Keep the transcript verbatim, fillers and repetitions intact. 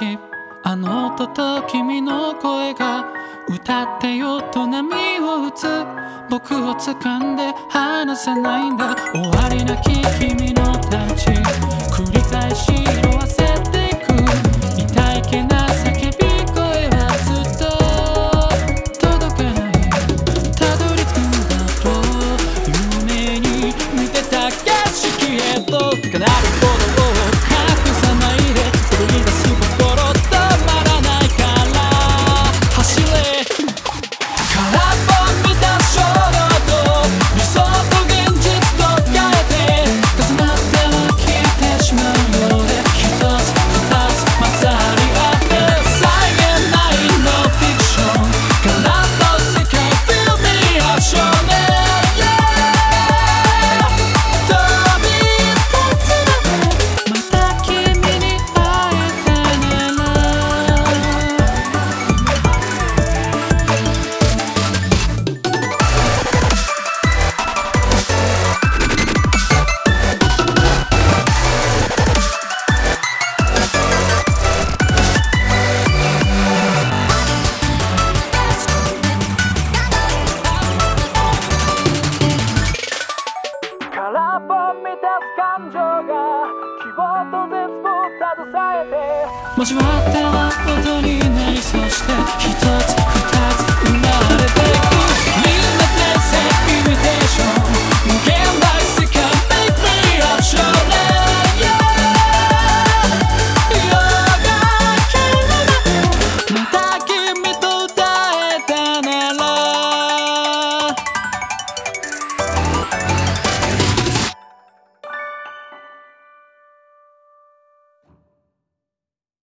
し、あの音と君の声が歌ってよと波を打つ。僕を掴んで離せないんだ。終わりなき君のタッチ、繰り返し色あせていく。痛いけな叫び声はずっと届かない。たどり着くんだと夢に見てた景色へと。かなるほどを隠さないで踊り出す心止まらないから走れ。空っぽ見た衝動と理想と現実と変えて重なっては消えてしまうようで、一つ二つ混ざり合って際限ないノンフィクション。空っぽ世界 Feel me action ね。飛び立つまでまた君に会えたなら。空っぽ満たす感情が希望と絶望を携えて交わって